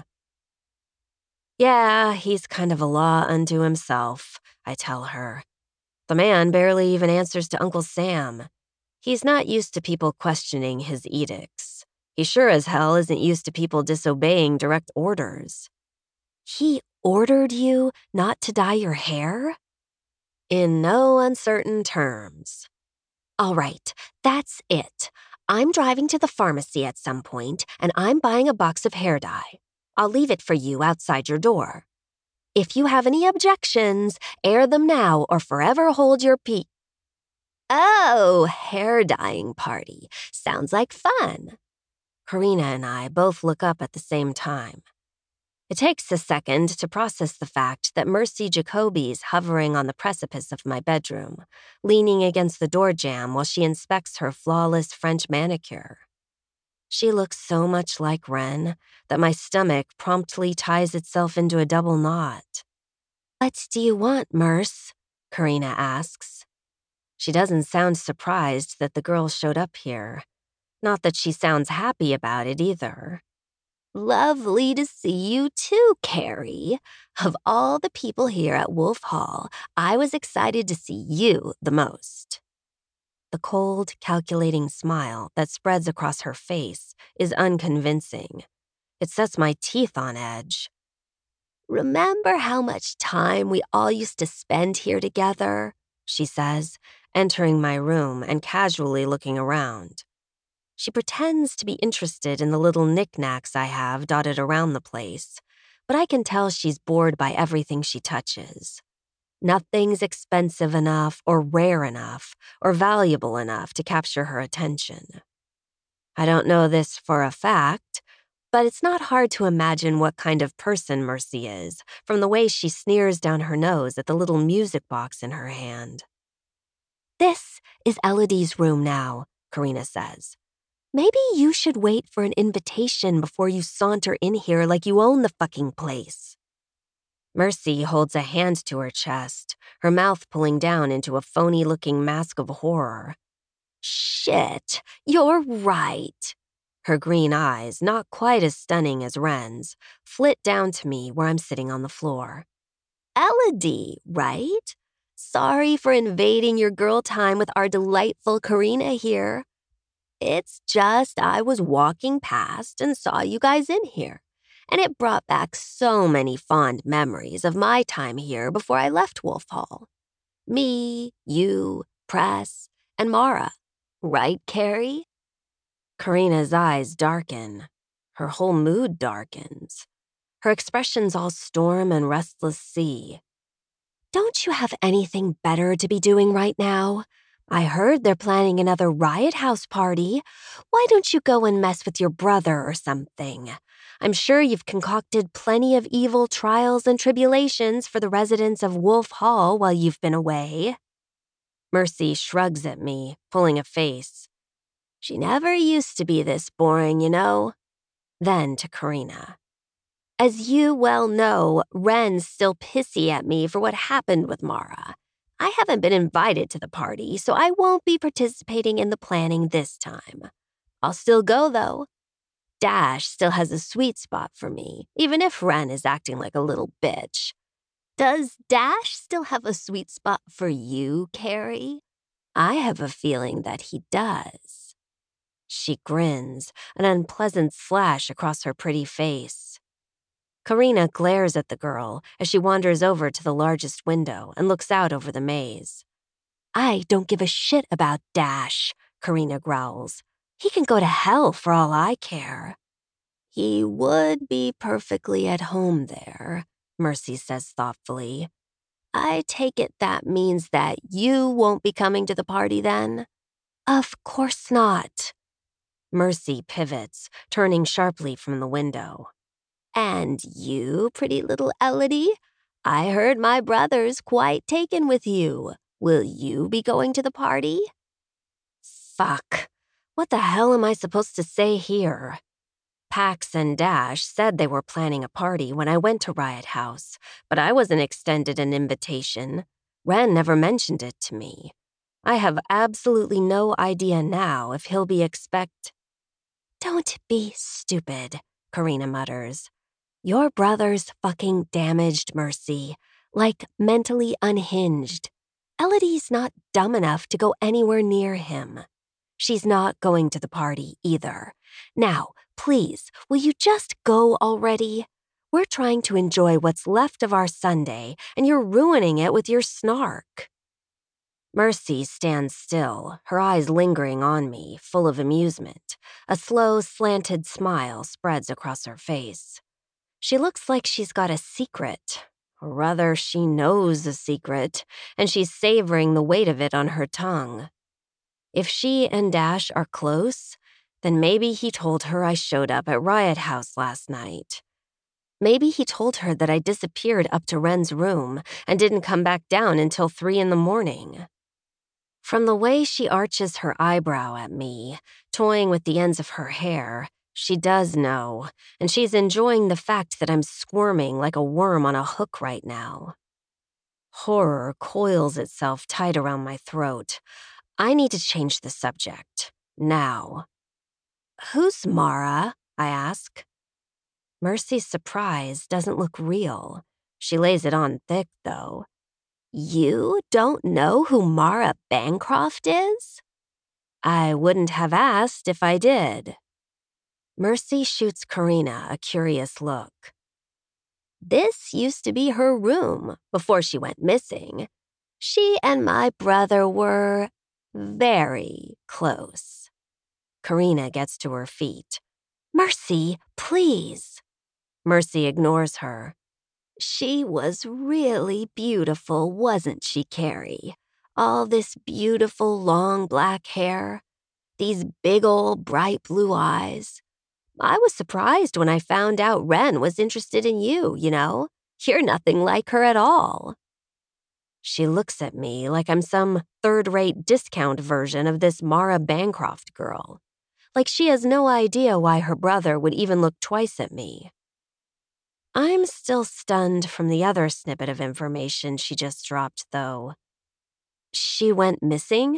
Yeah, he's kind of a law unto himself, I tell her. The man barely even answers to Uncle Sam. He's not used to people questioning his edicts. He sure as hell isn't used to people disobeying direct orders. He ordered you not to dye your hair? In no uncertain terms. All right, that's it. I'm driving to the pharmacy at some point, and I'm buying a box of hair dye. I'll leave it for you outside your door. If you have any objections, air them now or forever hold your peace. Oh, hair dyeing party. Sounds like fun. Karina and I both look up at the same time. It takes a second to process the fact that Mercy Jacoby's hovering on the precipice of my bedroom, leaning against the door jamb while she inspects her flawless French manicure. She looks so much like Wren that my stomach promptly ties itself into a double knot. What do you want, Merce? Karina asks. She doesn't sound surprised that the girl showed up here. Not that she sounds happy about it either. Lovely to see you too, Carrie. Of all the people here at Wolf Hall, I was excited to see you the most. The cold, calculating smile that spreads across her face is unconvincing. It sets my teeth on edge. Remember how much time we all used to spend here together? She says, entering my room and casually looking around. She pretends to be interested in the little knickknacks I have dotted around the place, but I can tell she's bored by everything she touches. Nothing's expensive enough or rare enough or valuable enough to capture her attention. I don't know this for a fact, but it's not hard to imagine what kind of person Mercy is from the way she sneers down her nose at the little music box in her hand. "This is Elodie's room now," Karina says. "Maybe you should wait for an invitation before you saunter in here like you own the fucking place." Mercy holds a hand to her chest, her mouth pulling down into a phony-looking mask of horror. "Shit, you're right." Her green eyes, not quite as stunning as Ren's, flit down to me where I'm sitting on the floor. "Elodie, right? Sorry for invading your girl time with our delightful Karina here. It's just I was walking past and saw you guys in here, and it brought back so many fond memories of my time here before I left Wolf Hall. Me, you, Press, and Mara. Right, Carrie?" Karina's eyes darken. Her whole mood darkens. Her expression's all storm and restless sea. "Don't you have anything better to be doing right now? I heard they're planning another Riot House party. Why don't you go and mess with your brother or something? I'm sure you've concocted plenty of evil trials and tribulations for the residents of Wolf Hall while you've been away." Mercy shrugs at me, pulling a face. "She never used to be this boring, you know." Then to Karina. "As you well know, Ren's still pissy at me for what happened with Mara. I haven't been invited to the party, so I won't be participating in the planning this time. I'll still go, though. Dash still has a sweet spot for me, even if Ren is acting like a little bitch. Does Dash still have a sweet spot for you, Carrie? I have a feeling that he does." She grins, an unpleasant slash across her pretty face. Karina glares at the girl as she wanders over to the largest window and looks out over the maze. "I don't give a shit about Dash," Karina growls. "He can go to hell for all I care." "He would be perfectly at home there," Mercy says thoughtfully. "I take it that means that you won't be coming to the party then?" "Of course not." Mercy pivots, turning sharply from the window. "And you, pretty little Elodie? I heard my brother's quite taken with you. Will you be going to the party?" Fuck. What the hell am I supposed to say here? Pax and Dash said they were planning a party when I went to Riot House, but I wasn't extended an invitation. Ren never mentioned it to me. I have absolutely no idea now if he'll be "Don't be stupid," Karina mutters. "Your brother's fucking damaged, Mercy. Like, mentally unhinged. Elodie's not dumb enough to go anywhere near him. She's not going to the party, either. Now, please, will you just go already? We're trying to enjoy what's left of our Sunday, and you're ruining it with your snark." Mercy stands still, her eyes lingering on me, full of amusement. A slow, slanted smile spreads across her face. She looks like she's got a secret, or rather, she knows a secret, and she's savoring the weight of it on her tongue. If she and Dash are close, then maybe he told her I showed up at Riot House last night. Maybe he told her that I disappeared up to Ren's room and didn't come back down until 3 a.m. From the way she arches her eyebrow at me, toying with the ends of her hair, she does know, and she's enjoying the fact that I'm squirming like a worm on a hook right now. Horror coils itself tight around my throat. I need to change the subject. Now. "Who's Mara?" I ask. Mercy's surprise doesn't look real. She lays it on thick, though. "You don't know who Mara Bancroft is?" I wouldn't have asked if I did. Mercy shoots Karina a curious look. "This used to be her room before she went missing. She and my brother were very close." Karina gets to her feet. "Mercy, please." Mercy ignores her. She was really beautiful, wasn't she, Carrie? All this beautiful long black hair, these big old bright blue eyes. I was surprised when I found out Wren was interested in you, you know? You're nothing like her at all. She looks at me like I'm some third-rate discount version of this Mara Bancroft girl. Like she has no idea why her brother would even look twice at me. I'm still stunned from the other snippet of information she just dropped, though. She went missing?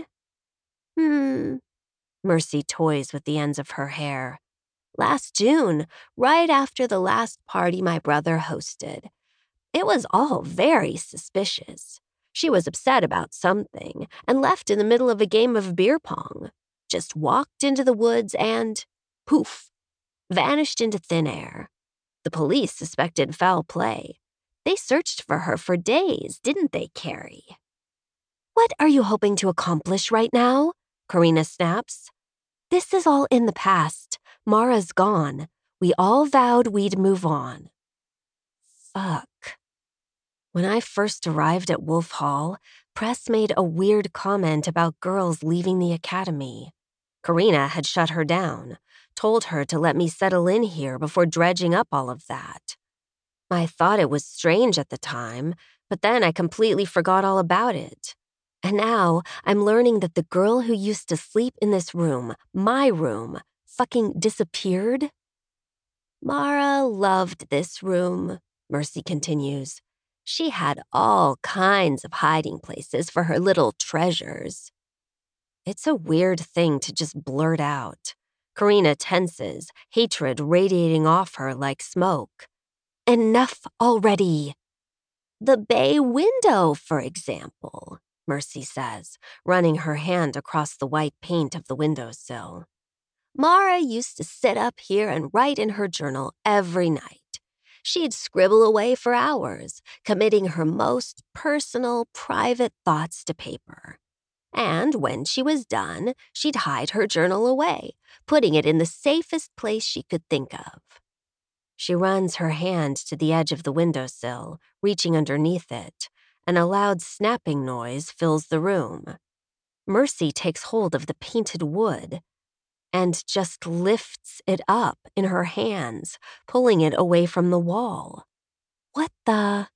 Mercy toys with the ends of her hair. Last June, right after the last party my brother hosted. It was all very suspicious. She was upset about something and left in the middle of a game of beer pong. Just walked into the woods and, poof, vanished into thin air. The police suspected foul play. They searched for her for days, didn't they, Carrie? What are you hoping to accomplish right now? Karina snaps. This is all in the past. Mara's gone. We all vowed we'd move on. Fuck. When I first arrived at Wolf Hall, press made a weird comment about girls leaving the academy. Karina had shut her down, told her to let me settle in here before dredging up all of that. I thought it was strange at the time, but then I completely forgot all about it. And now I'm learning that the girl who used to sleep in this room, my room, fucking disappeared. Mara loved this room, Mercy continues. She had all kinds of hiding places for her little treasures. It's a weird thing to just blurt out. Karina tenses, hatred radiating off her like smoke. Enough already. The bay window, for example, Mercy says, running her hand across the white paint of the windowsill. Mara used to sit up here and write in her journal every night. She'd scribble away for hours, committing her most personal, private thoughts to paper. And when she was done, she'd hide her journal away, putting it in the safest place she could think of. She runs her hand to the edge of the windowsill, reaching underneath it, and a loud snapping noise fills the room. Mercy takes hold of the painted wood and just lifts it up in her hands, pulling it away from the wall. What the?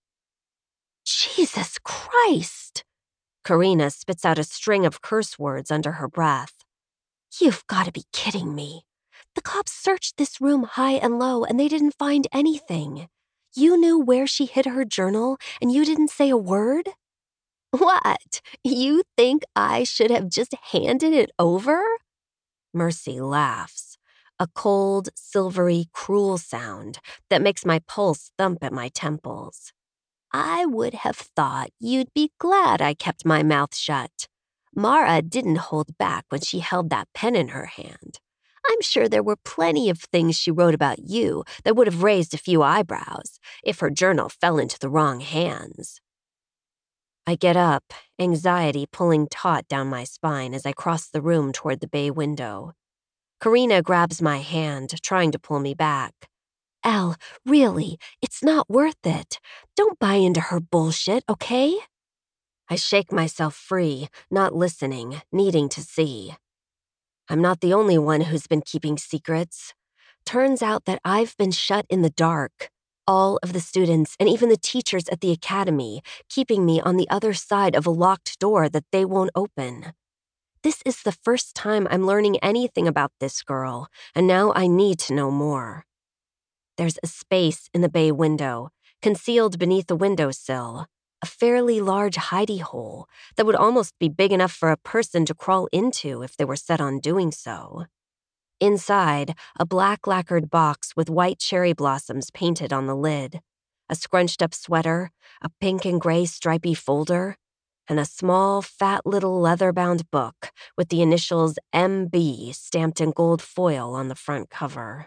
Jesus Christ! Karina spits out a string of curse words under her breath. You've got to be kidding me. The cops searched this room high and low and they didn't find anything. You knew where she hid her journal and you didn't say a word? What? You think I should have just handed it over? Mercy laughs, a cold, silvery, cruel sound that makes my pulse thump at my temples. I would have thought you'd be glad I kept my mouth shut. Mara didn't hold back when she held that pen in her hand. I'm sure there were plenty of things she wrote about you that would have raised a few eyebrows if her journal fell into the wrong hands. I get up, anxiety pulling taut down my spine as I cross the room toward the bay window. Karina grabs my hand, trying to pull me back. Elle, really, it's not worth it. Don't buy into her bullshit, okay? I shake myself free, not listening, needing to see. I'm not the only one who's been keeping secrets. Turns out that I've been shut in the dark. All of the students and even the teachers at the academy, keeping me on the other side of a locked door that they won't open. This is the first time I'm learning anything about this girl, and now I need to know more. There's a space in the bay window, concealed beneath the windowsill, a fairly large hidey hole that would almost be big enough for a person to crawl into if they were set on doing so. Inside, a black lacquered box with white cherry blossoms painted on the lid, a scrunched-up sweater, a pink and gray stripy folder, and a small, fat little leather-bound book with the initials MB stamped in gold foil on the front cover.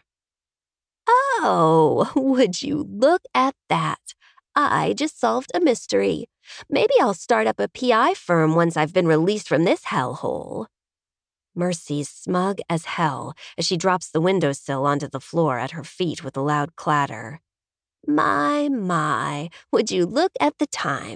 Oh, would you look at that? I just solved a mystery. Maybe I'll start up a PI firm once I've been released from this hellhole. Mercy's smug as hell as she drops the windowsill onto the floor at her feet with a loud clatter. My, would you look at the time?